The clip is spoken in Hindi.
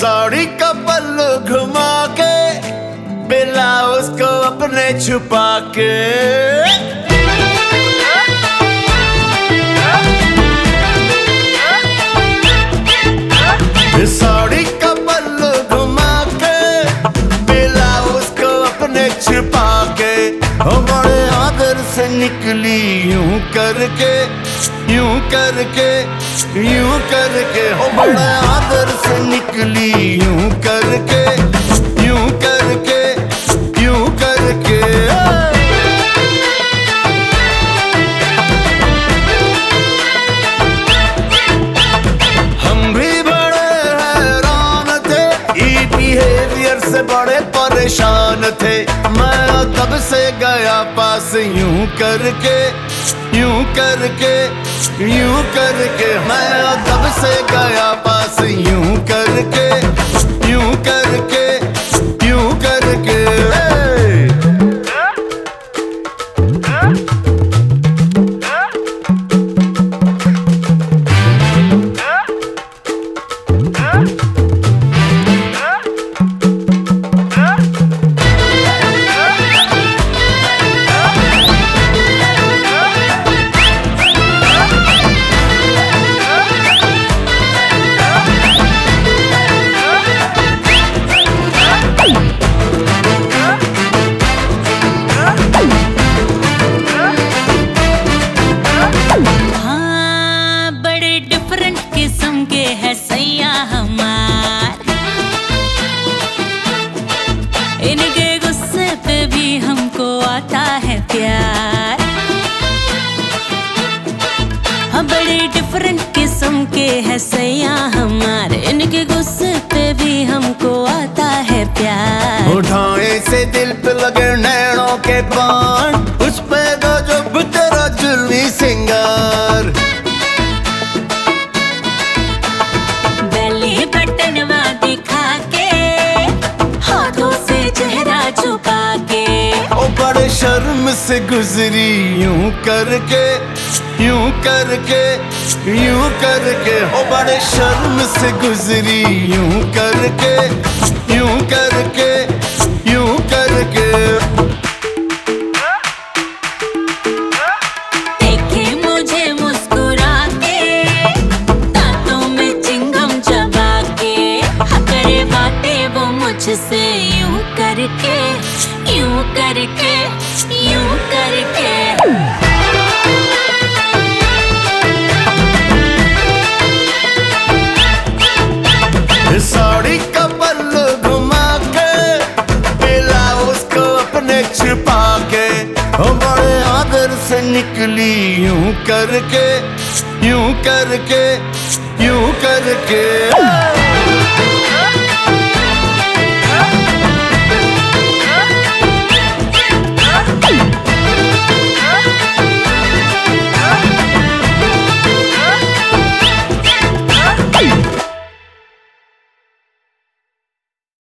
साड़ी का पल्लू घुमा के ब्लाउज को अपने छुपा के साड़ी का पल्लू घुमा के ब्लाउज को अपने छुपा के बड़े आदर से निकली यूं करके यूं करके यूं करके हो बड़ा आदर से निकली यूं करके यूं करके यूं करके हम भी बड़े हैरान थे ई बिहेवियर से बड़े परेशान थे मैं तब से गया पास यूं करके यूं करके यूं करके मैं तब से गया पास यूं करके यूं करके यूं करके इनके गुस्से पे भी हमको आता है प्यार। हाँ बड़े डिफरेंट किस्म के है सैया हमारे, इनके गुस्से पे भी हमको आता है प्यार। उठाए से दिल पे लगे नैनों के बाण, उस पे गजब तेरा जुल्मी सिंगार। बेली बटनवा दिखा के हाथों से चेहरा छुपा के ओ बड़े शर्म से गुजरी यूं करके यूं करके यूं करके ओ बड़े शर्म से गुजरी यूं करके यूं करके यूं करके। देखे मुझे मुस्कुरा के दांतों में चिंगम चबा के, करे बातें वो मुझसे यूं करके यूं करके यूं करके। साड़ी का पल्लू घुमा के ब्लाउज को अपने छुपा के बड़े आदर से निकली यूं करके यूं करके यूं करके।